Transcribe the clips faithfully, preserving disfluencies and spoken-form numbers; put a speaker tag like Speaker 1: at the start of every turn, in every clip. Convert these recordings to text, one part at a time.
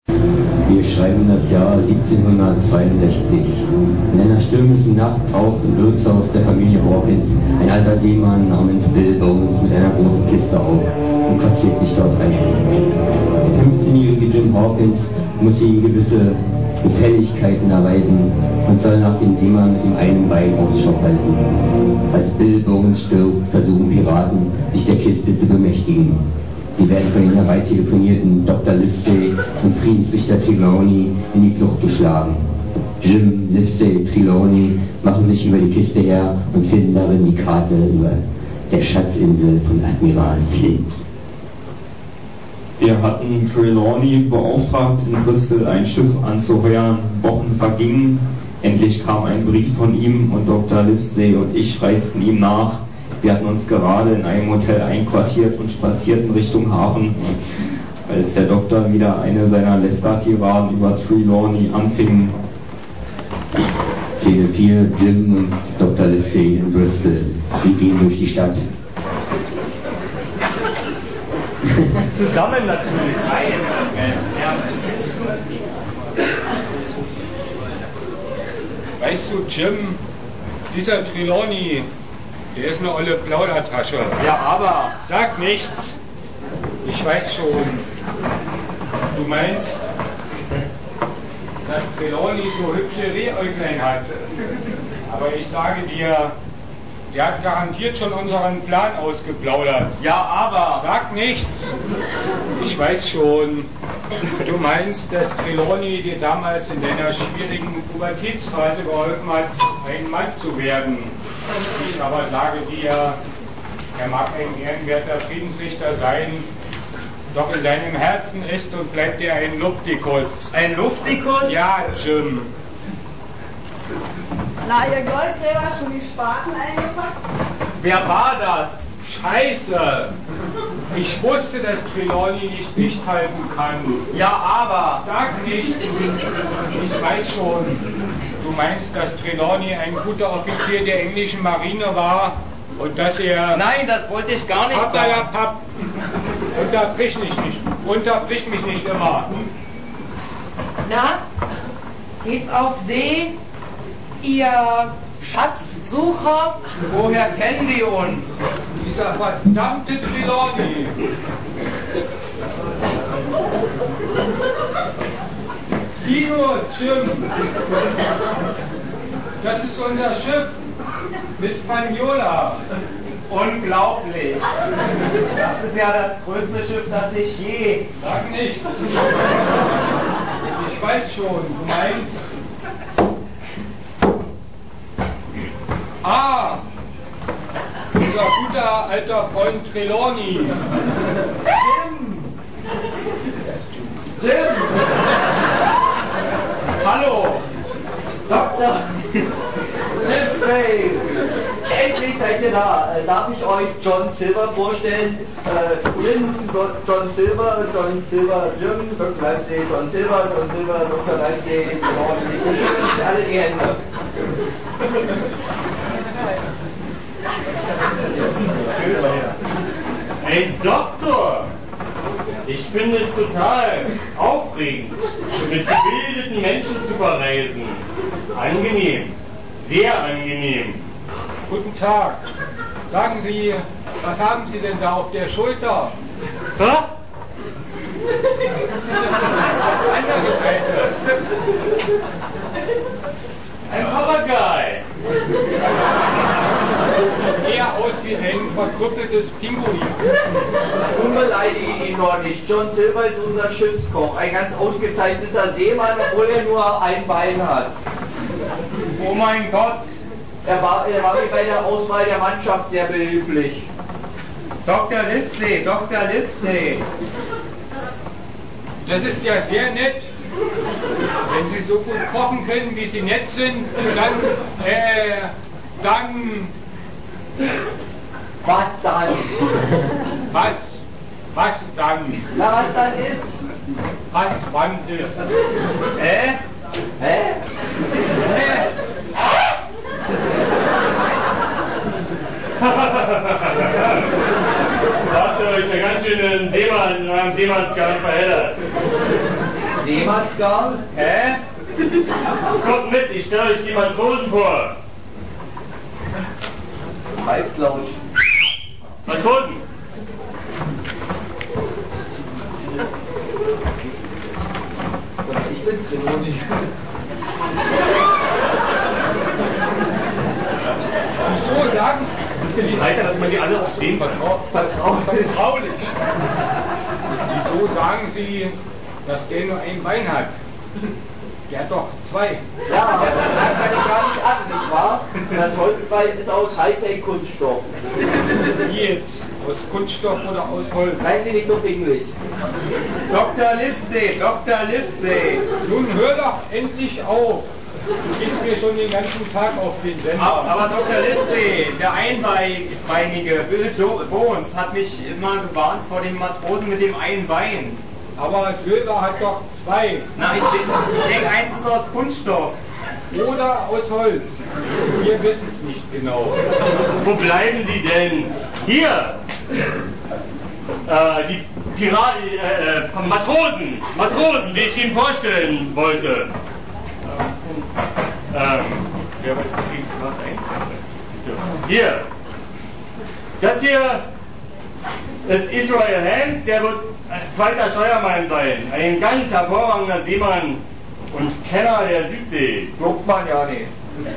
Speaker 1: Wir schreiben das Jahr siebzehnhundertzweiundsechzig. In einer stürmischen Nacht taucht im Wirtshaus der Familie Hawkins ein alter Seemann namens Bill Bones mit einer großen Kiste auf und quartiert sich dort ein. Der fünfzehnjährige Jim Hawkins muss ihm gewisse Gefälligkeiten erweisen und soll nach dem Seemann mit dem einen Bein Ausschau halten. Als Bill Bones stirbt, versuchen Piraten, sich der Kiste zu bemächtigen. Sie werden von den herbeitelefonierten Doktor Livesey und Friedensrichter Trelawney in die Flucht geschlagen. Jim, Livesey, Trelawney machen sich über die Kiste her und finden darin die Karte über der Schatzinsel von Admiral Flint.
Speaker 2: Wir hatten Trelawney beauftragt, in Bristol ein Schiff anzuheuern. Wochen vergingen. Endlich kam ein Brief von ihm und Doktor Livesey und ich reisten ihm nach. Wir hatten uns gerade in einem Hotel einquartiert und spazierten Richtung Hafen, als der Doktor wieder eine seiner Lästertiraden über Trelawney anfing.
Speaker 1: Szene vier, Jim und Doktor Livesey in Bristol. Die gehen durch die Stadt.
Speaker 3: Zusammen natürlich.
Speaker 4: Weißt du, Jim, dieser Trelawney, der ist eine olle Plaudertasche.
Speaker 3: Ja, aber...
Speaker 4: Sag nichts. Ich weiß schon. Du meinst, dass Trelawney so hübsche Rehäuglein hat. Aber ich sage dir, der hat garantiert schon unseren Plan ausgeplaudert.
Speaker 3: Ja, aber...
Speaker 4: Sag nichts. Ich weiß schon. Du meinst, dass Trelawney dir damals in deiner schwierigen Pubertätsphase geholfen hat, ein Mann zu werden. Ich aber sage dir, er mag ein ehrenwerter Friedensrichter sein, doch in seinem Herzen ist und bleibt er ein Luftikus.
Speaker 3: Ein Luftikus?
Speaker 4: Ja, Jim.
Speaker 5: Na, ihr Goldgräber hat schon die Spaten eingepackt?
Speaker 3: Wer war das?
Speaker 4: Scheiße! Ich wusste, dass Trelawney nicht dicht halten kann.
Speaker 3: Ja, aber...
Speaker 4: Sag nicht! Ich weiß schon. Du meinst, dass Trelawney ein guter Offizier der englischen Marine war und dass er...
Speaker 3: Nein, das wollte ich gar nicht sagen.
Speaker 4: Papp, unterbrich mich nicht. Unterbrich mich nicht immer.
Speaker 5: Na, geht's auf See? Ihr Schatzsucher?
Speaker 3: Woher kennen die uns?
Speaker 4: Dieser verdammte Trelawney. Sieh nur, Jim. Das ist unser Schiff. Hispaniola.
Speaker 3: Unglaublich. Das ist ja das größte Schiff, das ich je...
Speaker 4: Sag nicht. Ich weiß schon, du meinst... Ah! Unser guter alter Freund Trelawney.
Speaker 3: Jim! Jim! Hallo! Doktor Livesey! Endlich seid ihr da. Äh, darf ich euch John Silver vorstellen? Äh, Jim, John Silver, John Silver, Jim, Doktor Livesey, John Silver, John Silver, Doktor Livesey, genau, alle die Hände.
Speaker 6: Hey Doktor, ich finde es total aufregend, mit gebildeten Menschen zu verreisen. Angenehm, sehr angenehm.
Speaker 4: Guten Tag. Sagen Sie, was haben Sie denn da auf der Schulter?
Speaker 6: Hä?
Speaker 4: Andere Seite.
Speaker 6: Ein Papagei.
Speaker 4: Eher aus wie ein verkrüppeltes Pinguin.
Speaker 3: Unbeleidige ihn doch nicht. John Silver ist unser Schiffskoch, ein ganz ausgezeichneter Seemann, obwohl er nur ein Bein hat.
Speaker 4: Oh mein Gott.
Speaker 3: Er war, er war mir bei der Auswahl der Mannschaft sehr behilflich. Doktor Livesey, Doktor Livesey.
Speaker 4: Das ist ja sehr nett. Wenn Sie so gut kochen können, wie Sie nett sind, dann, äh, dann...
Speaker 3: Was dann?
Speaker 4: Was? Was dann?
Speaker 3: Na, was dann ist?
Speaker 4: Was wann ist?
Speaker 3: Hä? Hä?
Speaker 4: Hä?
Speaker 6: Habt ihr euch ja ganz schön im Seemann, im Seemannsgarn verheddert.
Speaker 3: Seemannsgarn?
Speaker 6: Hä? Kommt mit, ich stelle euch die Matrosen vor.
Speaker 3: Heißt, glaub ich.
Speaker 6: Matrosen!
Speaker 3: Ich bin Trelawney.
Speaker 4: So sagen
Speaker 6: Wisst ihr, wie heiter, dass man die alle auch sehen kann?
Speaker 3: Vertraulich.
Speaker 4: Vertraulich. Wieso sagen Sie, dass der nur ein Bein hat? Der hat doch zwei.
Speaker 3: Ja, das kann ich gar nicht an, nicht wahr? Das Holzbein ist aus Hightech-Kunststoff.
Speaker 4: Wie jetzt? Aus Kunststoff oder aus Holz?
Speaker 3: Seien Sie nicht so pingelig.
Speaker 6: Doktor Livesey, Doktor Livesey.
Speaker 4: Nun hör doch endlich auf. Du gehst mir schon den ganzen Tag auf den Sender.
Speaker 6: Aber, aber Doktor Livesey, der Einbeinige Bill Bones hat mich immer gewarnt vor dem Matrosen mit dem einen Bein.
Speaker 4: Aber Silber hat doch zwei.
Speaker 6: Na, ich, ich denke, eins ist aus Kunststoff.
Speaker 4: Oder aus Holz. Wir wissen es nicht genau.
Speaker 6: Wo bleiben Sie denn? Hier! Äh, die Piraten, äh, äh, Matrosen, Matrosen, die ich Ihnen vorstellen wollte. Ähm, wer war das Pirat eins? Hier! Das hier ist Israel Hans, der wird ein zweiter Steuermann sein. Ein ganz hervorragender Seemann und Kenner der Südsee.
Speaker 3: Glaubt man ja nicht.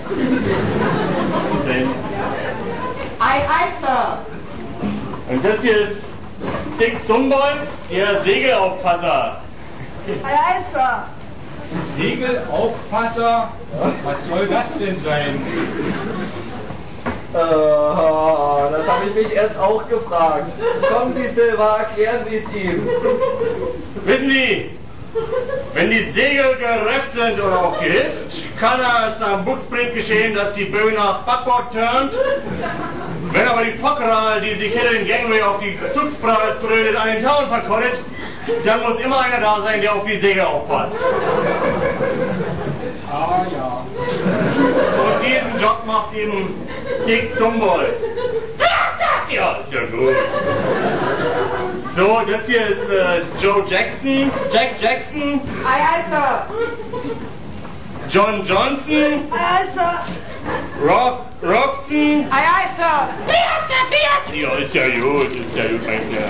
Speaker 6: Denn
Speaker 5: Ei, ei, Sir.
Speaker 6: Und das hier ist Dick Dumbold, der Segelaufpasser.
Speaker 5: Ei, ei, Sir.
Speaker 4: Segelaufpasser? Was soll das denn sein?
Speaker 3: Äh, das habe ich mich erst auch gefragt. Kommen Sie, Silva, erklären Sie es ihm.
Speaker 6: Wissen Sie, wenn die Segel gerefft sind oder auch gehisst, kann es am Buchsbrett geschehen, dass die Böe nach Backbord turnt. Wenn aber die Fockral, die sich hinter den Gangway auf die Zugspracht brüllt, an den Tauen verkottet, dann muss immer einer da sein, der auf die Segel aufpasst.
Speaker 4: Ah ja.
Speaker 6: Und diesen Job macht eben Dick Dumbold. Ja, ist ja gut. So, das hier ist äh, Joe Jackson, Jack Jackson,
Speaker 5: Ei, ei, Sir.
Speaker 6: John Johnson,
Speaker 5: Ei, ei, Sir.
Speaker 6: Rob Robson.
Speaker 5: Ei, ei, Sir.
Speaker 6: Ja, ist ja gut, ist ja gut, mein Kerl.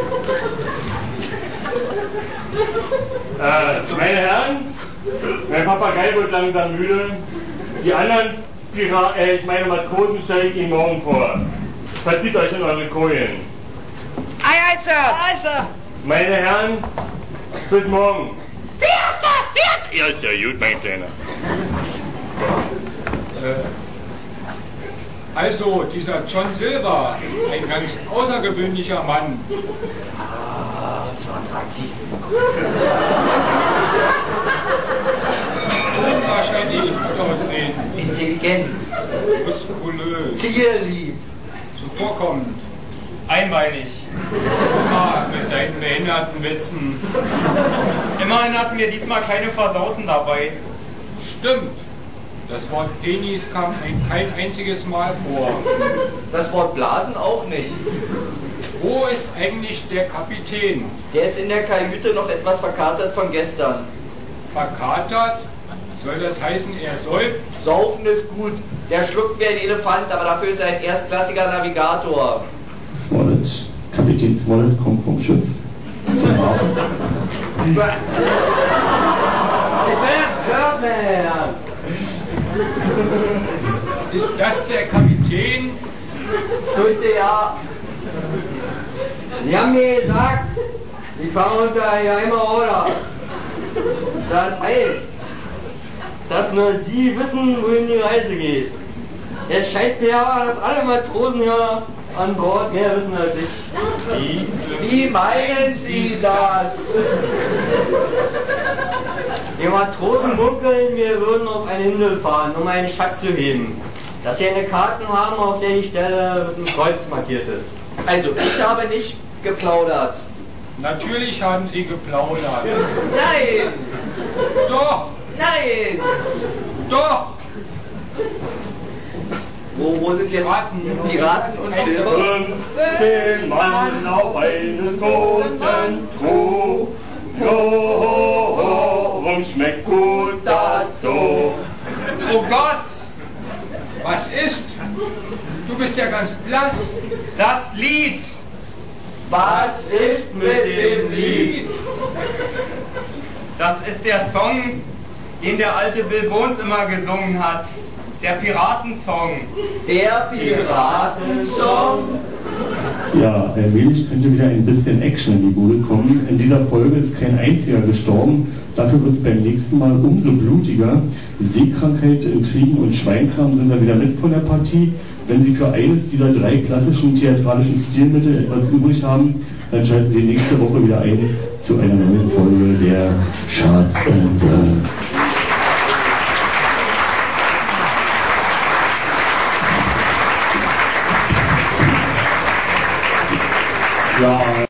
Speaker 6: Äh, meine Herren, mein Papagei wird langsam müde. Die anderen Piraten, äh, ich meine Matrosen, stelle ich Ihnen morgen vor. Verzieht euch in eure Kojen.
Speaker 5: Ei, ei, Sir. Ei, Sir.
Speaker 6: Meine Herren, bis morgen. Ja, ist ja gut, mein Kleiner.
Speaker 4: Äh, also, dieser John Silver, ein ganz außergewöhnlicher Mann.
Speaker 3: Ah, so attraktiv.
Speaker 4: Wird wahrscheinlich gut aussehen.
Speaker 3: Intelligent.
Speaker 4: Muskulös.
Speaker 3: Tierlieb.
Speaker 4: Zuvorkommend.
Speaker 6: Einbeinig.
Speaker 4: Ah, mit deinen behinderten Witzen.
Speaker 6: Immerhin hatten wir diesmal keine Versauten dabei.
Speaker 4: Stimmt. Das Wort Penis kam ein, kein einziges Mal vor.
Speaker 3: Das Wort Blasen auch nicht.
Speaker 4: Wo ist eigentlich der Kapitän?
Speaker 3: Der ist in der Kajüte noch etwas verkatert von gestern.
Speaker 4: Verkatert? Soll das heißen, er säuft?
Speaker 3: Saufen ist gut. Der schluckt wie ein Elefant, aber dafür ist er ein erstklassiger Navigator.
Speaker 1: Smollett. Kapitän Smollett kommt vom Schiff zum Hafen.
Speaker 4: Ist das der Kapitän?
Speaker 3: Grüße, ja.
Speaker 7: Sie haben mir gesagt, ich fahre unter geheimer Order. Das heißt, dass nur Sie wissen, wohin die Reise geht. Es scheint mir aber, dass alle Matrosen hier an Bord mehr wissen als ich.
Speaker 4: Wie?
Speaker 3: Wie meinen Sie das?
Speaker 7: Die Matrosen munkeln, wir würden auf eine Insel fahren, um einen Schatz zu heben. Dass sie eine Karte haben, auf der die Stelle mit einem Kreuz markiert ist.
Speaker 3: Also, ich habe nicht geplaudert.
Speaker 4: Natürlich haben Sie geplaudert.
Speaker 3: Nein!
Speaker 4: Doch,
Speaker 3: Nein!
Speaker 4: doch.
Speaker 3: Wo, wo sind jetzt Piraten und Silber?
Speaker 6: Fünfzehn Mann auf eines großen Trog. Jo, ho, ho. und schmeckt gut dazu.
Speaker 4: Oh Gott! Was ist? Du bist ja ganz blass.
Speaker 2: Das Lied!
Speaker 3: Was ist mit dem Lied?
Speaker 2: Das ist der Song, den der alte Bill Bones immer gesungen hat. Der Piratensong.
Speaker 3: Der Piratensong.
Speaker 8: Ja, allmählich könnte wieder ein bisschen Action in die Bude kommen. In dieser Folge ist kein einziger gestorben. Dafür wird es beim nächsten Mal umso blutiger. Seekrankheit, Intrigen und Schweinkram sind da wieder mit von der Partie. Wenn Sie für eines dieser drei klassischen theatralischen Stilmittel etwas übrig haben, dann schalten Sie nächste Woche wieder ein zu einer neuen Folge der Schatzensender. Ja.